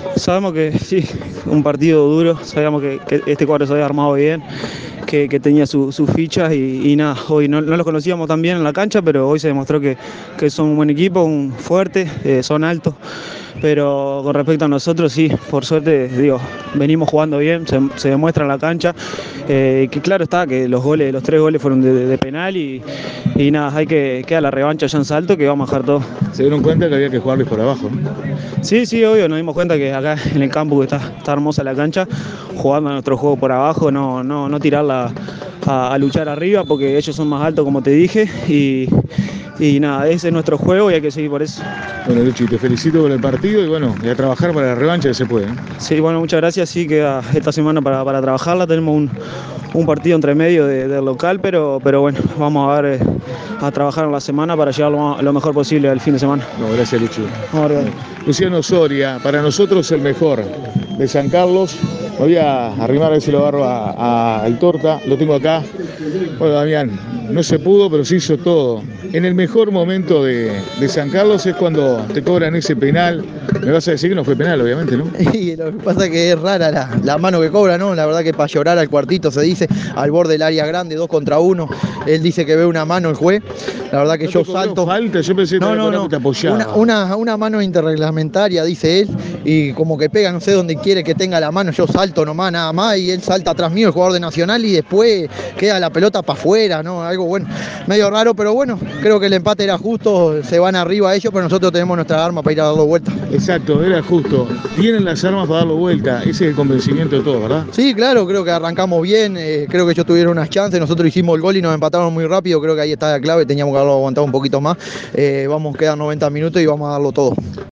Sabemos que sí, un partido duro, sabíamos que este cuadro se había armado bien, que tenía sus fichas y nada, hoy no los conocíamos tan bien en la cancha, pero hoy se demostró que son un buen equipo, un fuerte, son altos, pero con respecto a nosotros sí, por suerte, digo, venimos jugando bien, se demuestra en la cancha, que claro está que los 3 goles fueron de penal y nada, queda la revancha ya en Salto que vamos a dejar todo. Se dieron cuenta que había que jugarles por abajo, ¿no? Sí, sí, obvio, nos dimos cuenta que acá en el campo que está hermosa la cancha, jugando a nuestro juego por abajo, no tirarla a luchar arriba porque ellos son más altos como te dije y nada, ese es nuestro juego y hay que seguir por eso. Bueno, Luchi, te felicito por el partido y bueno, y a trabajar para la revancha que se puede, ¿eh? Sí, bueno, muchas gracias, sí, queda esta semana para trabajarla, tenemos un partido entre medio del local, pero bueno, vamos a ver, a trabajar en la semana para llegar lo mejor posible al fin de semana. No, gracias, Luchi. Bueno. Luciano Soria, para nosotros el mejor de San Carlos. Me voy a arrimar a ver si lo agarro al Torta, lo tengo acá. Bueno, Damián, no se pudo, pero se hizo todo. En el mejor momento de San Carlos es cuando te cobran ese penal. Me vas a decir que no fue penal, obviamente, ¿no? Y lo que pasa es que es rara la mano que cobra, ¿no? La verdad que para llorar al cuartito se dice, al borde del área grande, 2 contra 1. Él dice que ve una mano el juez. La verdad que yo salto. Falta? Yo pensé que te apoyaba. Una mano interreglamentaria, dice él, y como que pega, no sé dónde quiere que tenga la mano, yo salto nomás, nada más, y él salta atrás mío, el jugador de Nacional, y después queda la pelota para afuera, ¿no? Algo bueno, medio raro, pero bueno, creo que el empate era justo, se van arriba ellos, pero nosotros tenemos nuestra arma para ir a darlo vuelta. Exacto, era justo. Tienen las armas para darlo vuelta, ese es el convencimiento de todos, ¿verdad? Sí, claro, creo que arrancamos bien, creo que ellos tuvieron unas chances, nosotros hicimos el gol y nos empataron muy rápido, creo que ahí está la clave, teníamos que haberlo aguantado un poquito más, quedan 90 minutos y vamos a darlo todo.